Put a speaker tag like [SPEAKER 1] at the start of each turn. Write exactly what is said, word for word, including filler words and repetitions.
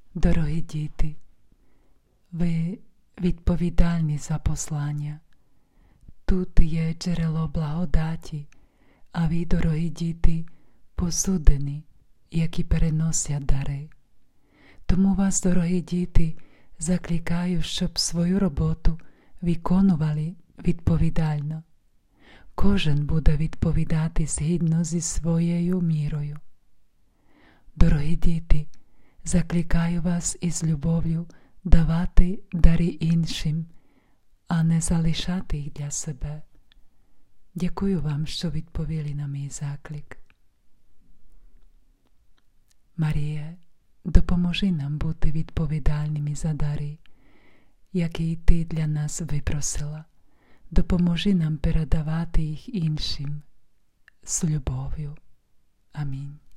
[SPEAKER 1] Дорогі діти, ви відповідальні за послання. Тут є джерело благодаті, а ви, дорогі діти, посудини, які переносять дари. Тому вас, дорогі діти, закликаю, щоб свою роботу виконували відповідально. Кожен буде відповідати згідно зі своєю мірою. Дорогі діти, закликаю вас із любов'ю давати дари іншим, а не залишати їх для себе. Дякую вам, що відповіли на мій заклик. Маріє, допоможи нам бути відповідальними за дари, які Ти для нас випросила. Допоможи нам передавати їх іншим з любов'ю. Амінь.